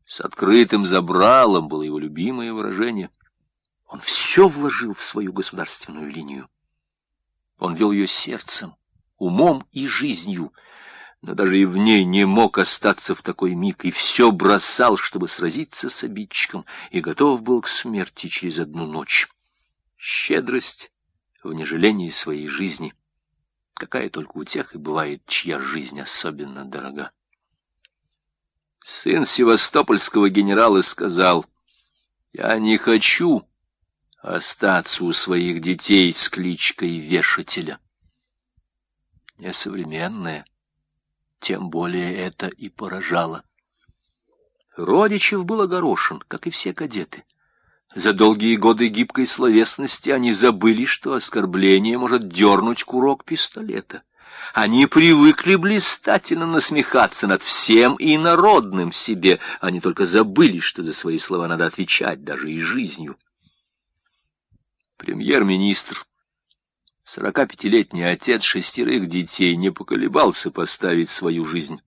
С открытым забралом было его любимое выражение. Он все вложил в свою государственную линию. Он вел ее сердцем, умом и жизнью, но даже и в ней не мог остаться в такой миг, и все бросал, чтобы сразиться с обидчиком, и готов был к смерти через одну ночь. Щедрость в нежалении своей жизни, какая только у тех и бывает, чья жизнь особенно дорога. Сын севастопольского генерала сказал: «Я не хочу остаться у своих детей с кличкой Вешателя». Несовременное, тем более это и поражало. Родичев был огорошен, как и все кадеты. За долгие годы гибкой словесности они забыли, что оскорбление может дернуть курок пистолета. Они привыкли блистательно насмехаться над всем инородным себе. Они только забыли, что за свои слова надо отвечать даже и жизнью. Премьер-министр, 45-летний отец 6 детей, не поколебался поставить свою жизнь.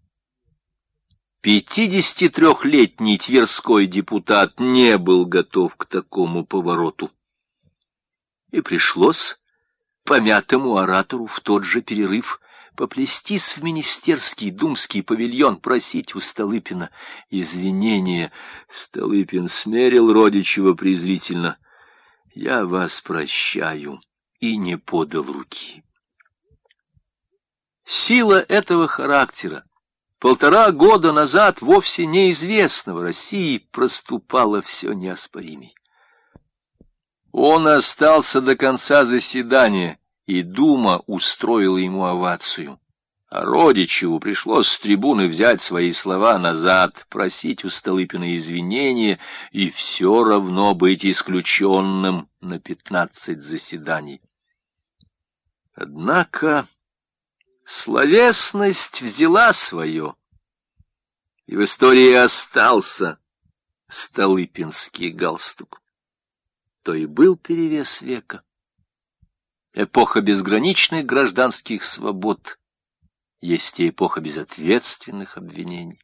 53-летний тверской депутат не был готов к такому повороту. И пришлось помятому оратору в тот же перерыв поплестись в министерский думский павильон, просить у Столыпина извинения. Столыпин смерил Родичева презрительно: «Я вас прощаю», и не подал руки. Сила этого характера, 1,5 года назад вовсе неизвестного России, проступала все неоспоримей. Он остался до конца заседания, и Дума устроила ему овацию. А Родичеву пришлось с трибуны взять свои слова назад, просить у Столыпина извинения и все равно быть исключенным на 15 заседаний. Однако словесность взяла свое, и в истории остался столыпинский галстук. То и был перевес века. Эпоха безграничных гражданских свобод есть и эпоха безответственных обвинений.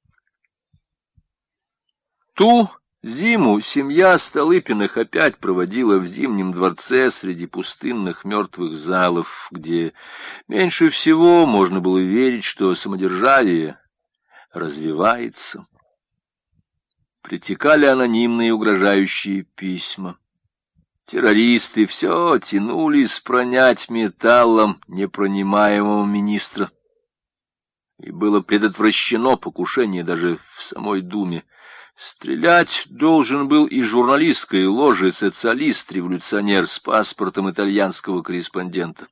Ту зиму семья Столыпиных опять проводила в Зимнем дворце среди пустынных мертвых залов, где меньше всего можно было верить, что самодержавие развивается. Притекали анонимные угрожающие письма. Террористы все тянулись пронять металлом непронимаемого министра. И было предотвращено покушение даже в самой Думе. Стрелять должен был и журналистской ложи социалист-революционер с паспортом итальянского корреспондента.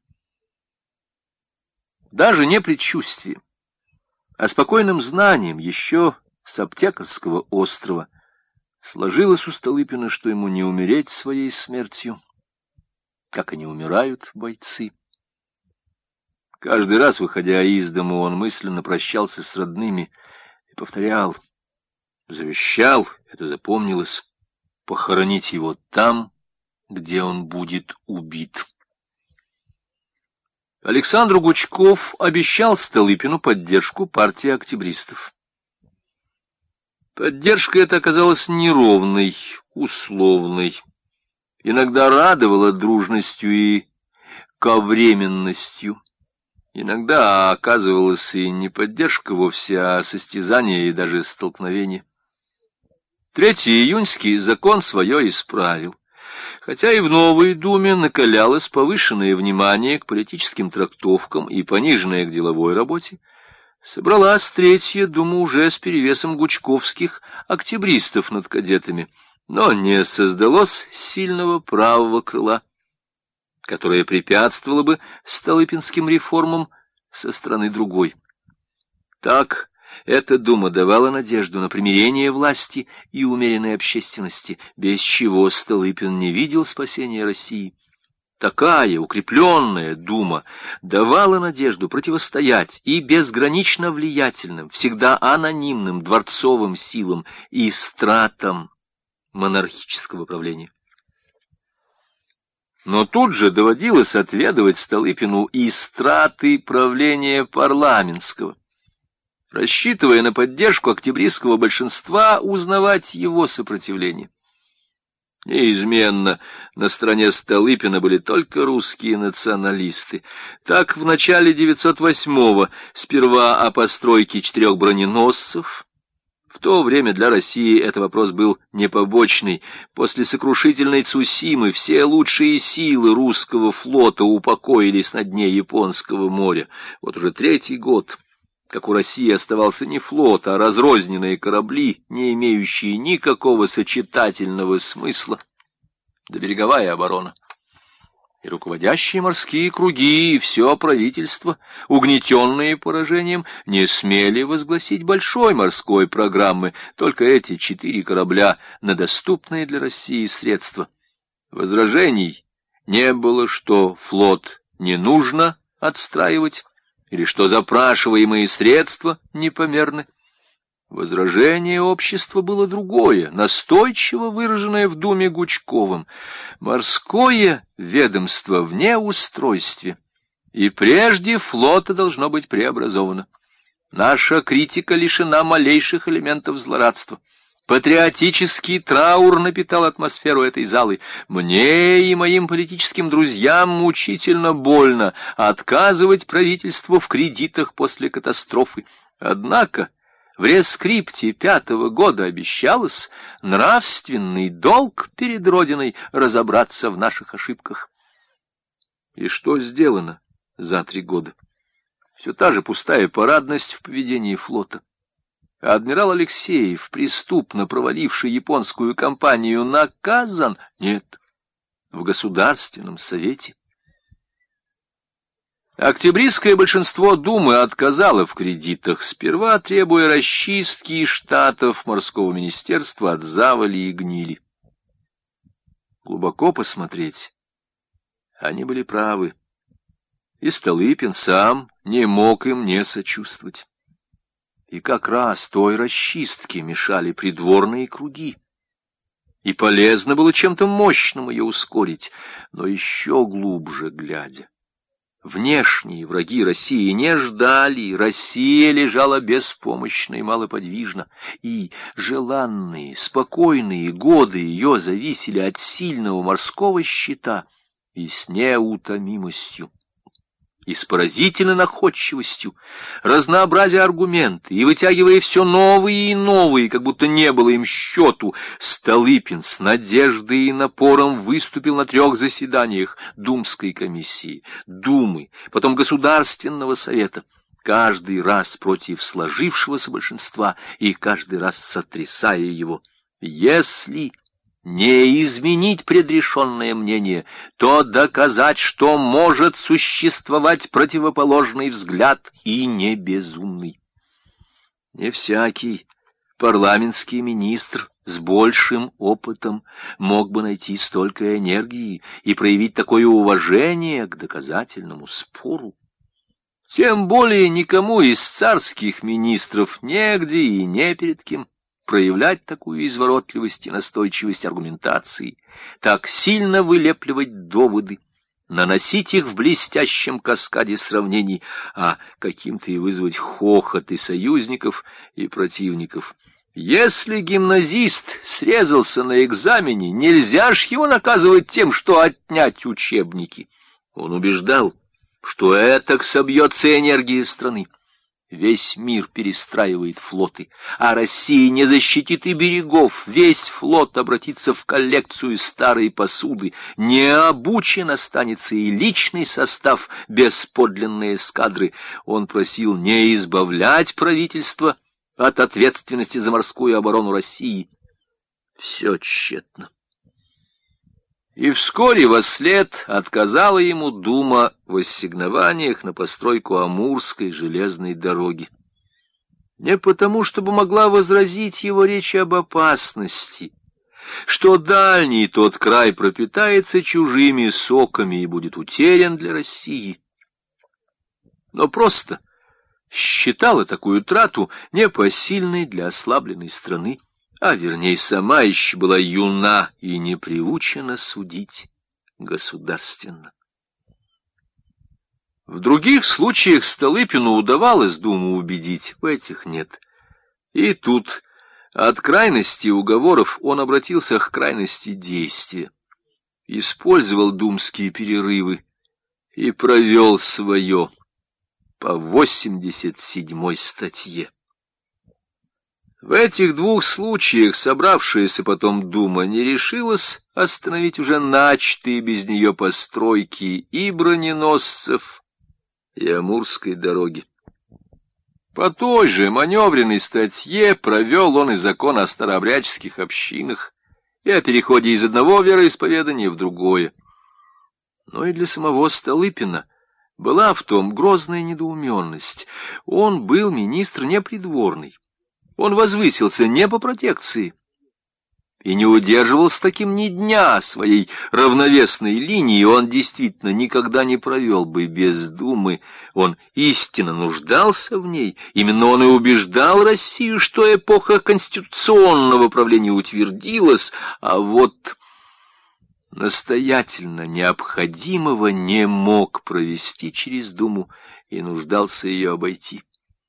Даже не предчувствием, а спокойным знанием еще с Аптекарского острова сложилось у Столыпина, что ему не умереть своей смертью, как они умирают бойцы. Каждый раз, выходя из дому, он мысленно прощался с родными и повторял, завещал, это запомнилось, похоронить его там, где он будет убит. Александр Гучков обещал Столыпину поддержку партии октябристов. Поддержка эта оказалась неровной, условной. Иногда радовала дружностью и ковременностью. Иногда оказывалась и не поддержка вовсе, а состязание и даже столкновение. 3-й июньский закон свое исправил. Хотя и в новой Думе накалялось повышенное внимание к политическим трактовкам и пониженное к деловой работе, собралась 3-я Дума уже с перевесом гучковских октябристов над кадетами, но не создалось сильного правого крыла, которое препятствовало бы столыпинским реформам со стороны другой. Так эта Дума давала надежду на примирение власти и умеренной общественности, без чего Столыпин не видел спасения России. Такая укрепленная Дума давала надежду противостоять и безгранично влиятельным, всегда анонимным дворцовым силам и стратам монархического правления. Но тут же доводилось отведывать Столыпину и страты правления парламентского. рассчитывая на поддержку октябристского большинства, узнавать его сопротивление. Неизменно на стороне Столыпина были только русские националисты. Так, в начале 908-го сперва о постройке 4 броненосцев. В то время для России этот вопрос был не побочный. После сокрушительной Цусимы все лучшие силы русского флота упокоились на дне Японского моря. Вот уже 3-й год, как у России оставался не флот, а разрозненные корабли, не имеющие никакого сочетательного смысла, да береговая оборона. И руководящие морские круги, и все правительство, угнетенные поражением, не смели возгласить большой морской программы, только эти 4 корабля на доступные для России средства. Возражений не было, что флот не нужно отстраивать, или что запрашиваемые средства непомерны. Возражение общества было другое, настойчиво выраженное в Думе Гучковым. Морское ведомство в неустройстве, и прежде флота должно быть преобразовано. Наша критика лишена малейших элементов злорадства. Патриотический траур напитал атмосферу этой залы. Мне и моим политическим друзьям мучительно больно отказывать правительству в кредитах после катастрофы. Однако в рескрипте 5-го года обещалось нравственный долг перед Родиной разобраться в наших ошибках. И что сделано за 3 года? Все та же пустая парадность в поведении флота. Адмирал Алексеев, преступно проваливший японскую кампанию, наказан? Нет, в Государственном совете. Октябристское большинство Думы отказало в кредитах, сперва требуя расчистки штатов морского министерства от завали и гнили. Глубоко посмотреть, они были правы, и Столыпин сам не мог им не сочувствовать. И как раз той расчистке мешали придворные круги. И полезно было чем-то мощным ее ускорить, но еще глубже глядя. Внешние враги России не ждали, Россия лежала беспомощно и малоподвижно, и желанные, спокойные годы ее зависели от сильного морского щита и с неутомимостью, и с поразительной находчивостью, разнообразя аргументы и вытягивая все новые и новые, как будто не было им счету, Столыпин с надеждой и напором выступил на 3 заседаниях Думской комиссии, Думы, потом Государственного совета, каждый раз против сложившегося большинства и каждый раз сотрясая его. Если не изменить предрешенное мнение, то доказать, что может существовать противоположный взгляд и не безумный. Не всякий парламентский министр с большим опытом мог бы найти столько энергии и проявить такое уважение к доказательному спору. Тем более никому из царских министров негде и не перед кем проявлять такую изворотливость и настойчивость аргументации, так сильно вылепливать доводы, наносить их в блестящем каскаде сравнений, а каким-то и вызвать хохот и союзников, и противников. Если гимназист срезался на экзамене, нельзя ж его наказывать тем, что отнять учебники. Он убеждал, что этак собьется энергия страны. Весь мир перестраивает флоты, а Россия не защитит и берегов. Весь флот обратится в коллекцию старой посуды. Не обучен останется и личный состав без подлинной эскадры. Он просил не избавлять правительство от ответственности за морскую оборону России. Все тщетно. И вскоре вослед отказала ему Дума в ассигнованиях на постройку Амурской железной дороги. Не потому, чтобы могла возразить его речи об опасности, что дальний тот край пропитается чужими соками и будет утерян для России, но просто считала такую трату непосильной для ослабленной страны, а вернее сама еще была юна и не приучена судить государственно. В других случаях Столыпину удавалось Думу убедить, в этих нет. И тут от крайности уговоров он обратился к крайности действия, использовал думские перерывы и провел свое по 87-й статье. В этих двух случаях собравшаяся потом Дума не решилась остановить уже начатые без нее постройки и броненосцев, и Амурской дороги. По той же маневренной статье провел он и закон о старообрядческих общинах и о переходе из одного вероисповедания в другое. Но и для самого Столыпина была в том грозная недоуменность. Он был министр не придворный. Он возвысился не по протекции и не удерживался таким ни дня своей равновесной линии. Он действительно никогда не провел бы без Думы. Он истинно нуждался в ней. Именно он и убеждал Россию, что эпоха конституционного правления утвердилась, а вот настоятельно необходимого не мог провести через Думу и нуждался ее обойти.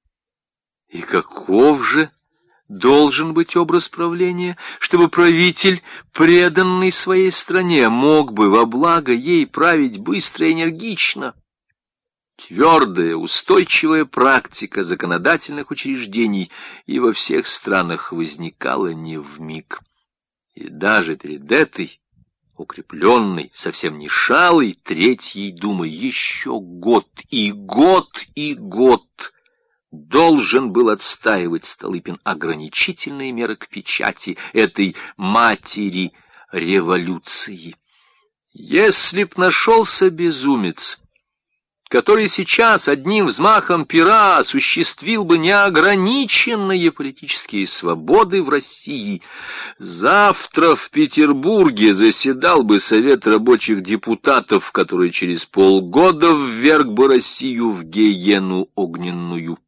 И каков же должен быть образ правления, чтобы правитель, преданный своей стране, мог бы во благо ей править быстро и энергично? Твердая, устойчивая практика законодательных учреждений и во всех странах возникала не вмиг. И даже перед этой укрепленной, совсем не шалой Третьей Думой еще год и год и год должен был отстаивать Столыпин ограничительные меры к печати этой матери революции. Если б нашелся безумец, который сейчас одним взмахом пера осуществил бы неограниченные политические свободы в России, завтра в Петербурге заседал бы Совет рабочих депутатов, который через полгода вверг бы Россию в гиену огненную.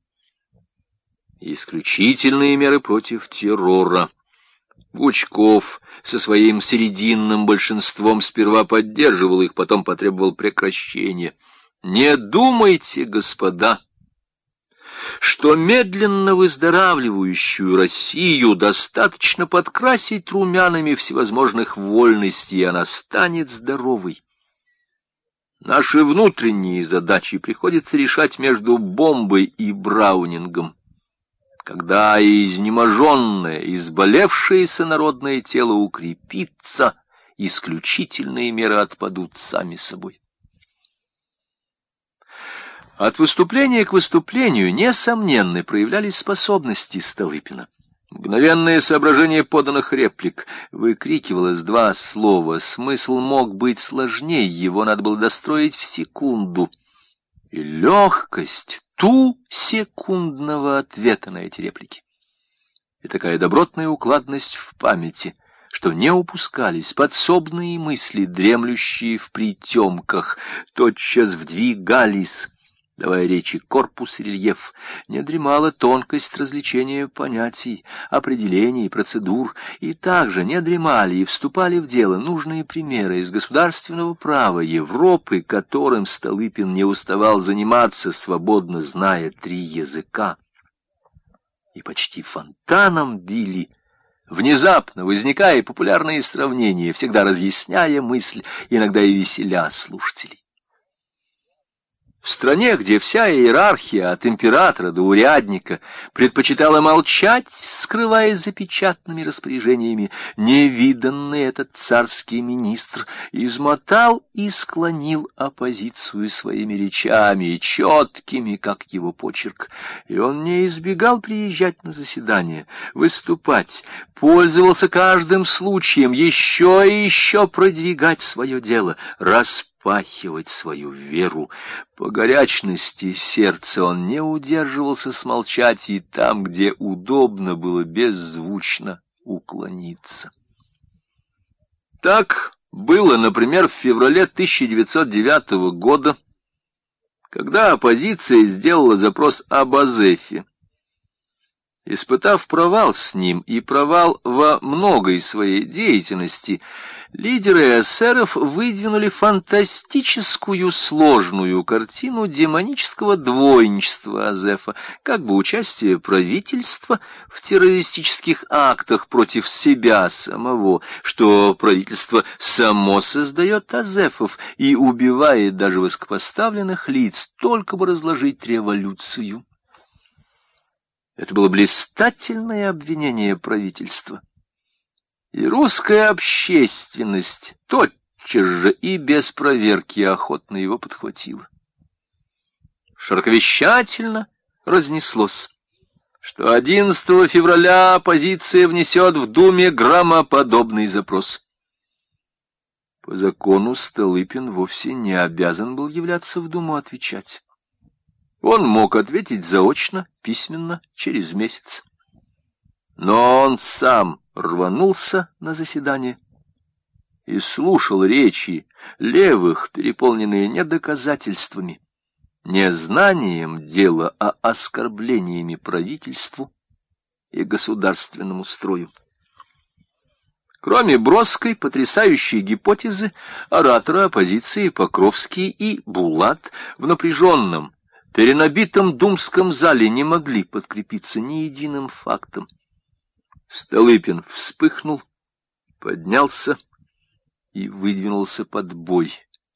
Исключительные меры против террора. Гучков со своим серединным большинством сперва поддерживал их, потом потребовал прекращения. Не думайте, господа, что медленно выздоравливающую Россию достаточно подкрасить румянами всевозможных вольностей, и она станет здоровой. Наши внутренние задачи приходится решать между бомбой и браунингом. Когда изнеможенное, изболевшееся народное тело укрепится, исключительные меры отпадут сами собой. От выступления к выступлению, несомненно, проявлялись способности Столыпина. Мгновенное соображение поданных реплик. Выкрикивалось два слова. Смысл мог быть сложнее, его надо было достроить в секунду. И легкость секундного ответа на эти реплики. И такая добротная укладность в памяти, что не упускались подсобные мысли, дремлющие в притемках, тотчас вдвигались, давая речи корпус и рельеф, не дремала тонкость развлечения понятий, определений, процедур, и также не дремали и вступали в дело нужные примеры из государственного права Европы, которым Столыпин не уставал заниматься, свободно зная 3 языка. И почти фонтаном били, внезапно возникая популярные сравнения, всегда разъясняя мысль, иногда и веселя слушателей. В стране, где вся иерархия от императора до урядника предпочитала молчать, скрываясь за печатными распоряжениями, невиданный этот царский министр измотал и склонил оппозицию своими речами, четкими, как его почерк. И он не избегал приезжать на заседания, выступать, пользовался каждым случаем еще и еще продвигать свое дело, распахивать свою веру. По горячности сердца он не удерживался смолчать и там, где удобно было беззвучно уклониться. Так было, например, в феврале 1909 года, когда оппозиция сделала запрос об Азефе. Испытав провал с ним и провал во многой своей деятельности, лидеры эсеров выдвинули фантастическую сложную картину демонического двойничества Азефа, как бы участие правительства в террористических актах против себя самого, что правительство само создает Азефов и убивает даже высокопоставленных лиц, только бы разложить революцию. Это было блистательное обвинение правительства. И русская общественность тотчас же и без проверки охотно его подхватила. Широковещательно разнеслось, что 11 февраля оппозиция внесет в Думе громоподобный запрос. По закону Столыпин вовсе не обязан был являться в Думу отвечать. Он мог ответить заочно, письменно, через месяц. Но он сам рванулся на заседание и слушал речи левых, переполненные не доказательствами, не знанием дела, а оскорблениями правительству и государственному строю. Кроме броской, потрясающей гипотезы, ораторы оппозиции Покровский и Булат в напряженном, перенабитом думском зале не могли подкрепиться ни единым фактом. Столыпин вспыхнул, поднялся и выдвинулся под бой.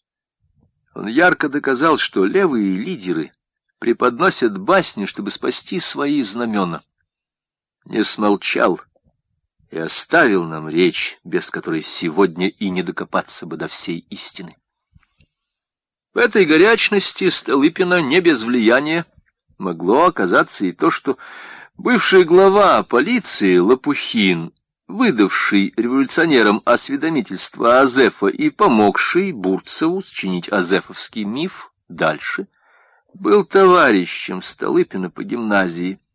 Он ярко доказал, что левые лидеры преподносят басни, чтобы спасти свои знамена. Не смолчал и оставил нам речь, без которой сегодня и не докопаться бы до всей истины. В этой горячности Столыпина не без влияния могло оказаться и то, что бывший глава полиции Лопухин, выдавший революционерам осведомительство Азефа и помогший Бурцеву сочинить азефовский миф дальше, был товарищем Столыпина по гимназии